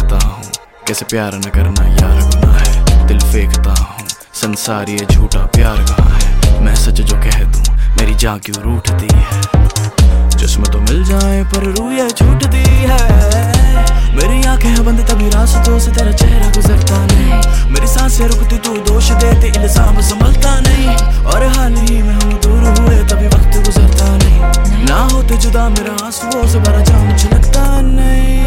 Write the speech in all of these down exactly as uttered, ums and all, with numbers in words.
देखता हूँ कैसे प्यार न करना यार गुनाह है। दिल फेंकता हूँ संसार ये झूठा प्यार कहाँ है। मैं सच जो कह दूँ मेरी जान क्यों रूठती है। जिस्म तो मिल जाए पर रूह ये छूटती है। मेरी आंखें बंद तभी रास्तों से तेरा चेहरा गुजरता नहीं। मेरी सांसें रुकती तू दोष देती इल्जाम संभलता नहीं। और हाल ही में हम दूर हुए तभी वक्त गुजरता नहीं। ना होते जुदा मेरा आंसुओं से भरा जाम छलकता नहीं।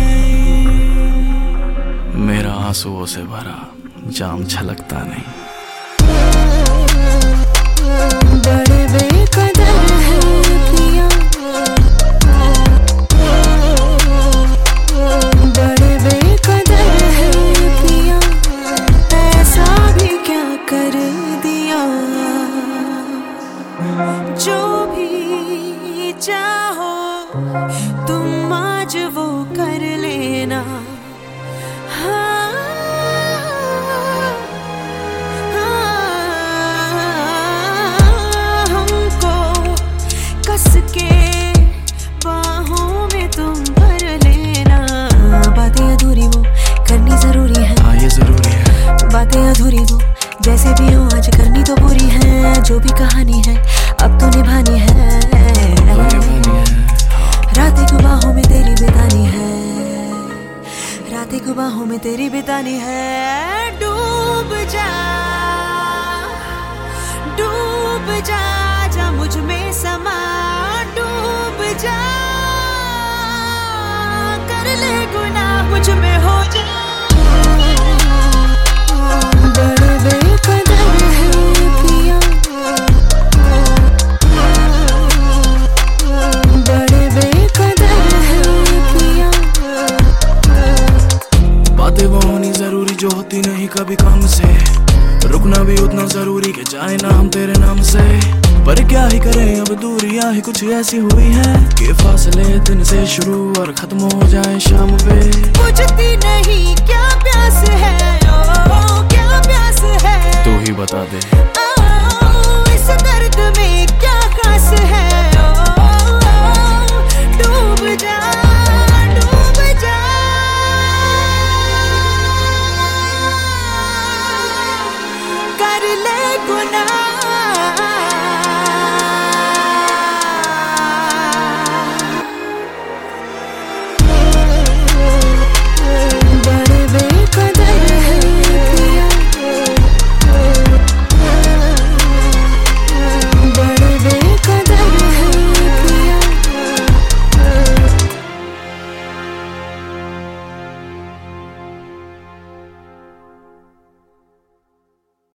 मेरा आंसुओं से भरा जाम छलकता नहीं। बड़े बेकदर है पिया, बड़े बेकदर है पिया, ऐसा भी क्या कर दिया। जो भी चाहो तुम आज वो कर लेना। हाँ, हाँ, हमको कस के बाहों में तुम भर लेना। बातें अधूरी वो करनी जरूरी है। हाँ ये जरूरी है। बातें अधूरी वो जैसे भी हो आज करनी तो पूरी है। जो भी कहानी है अब तो निभानी है। रातें को बाहों में तेरी बितानी है। रातें को बाहों में तेरी बितानी है। डूब जा, डूब जा, जा मुझ में समा। डूब जा, कर ले गुनाह मुझ में हो जा। बड़े बेकदर है पिया, बड़े बेकदर है पिया। बातें वो होनी जरूरी जो होती नहीं कभी काम से। रुकना भी उतना जरूरी कि जाए ना हम तेरे नाम से। पर क्या ही करें अब दूरियां ही कुछ ऐसी हुई हैं कि फासले दिन से शुरू और खत्म हो जाए शाम पे।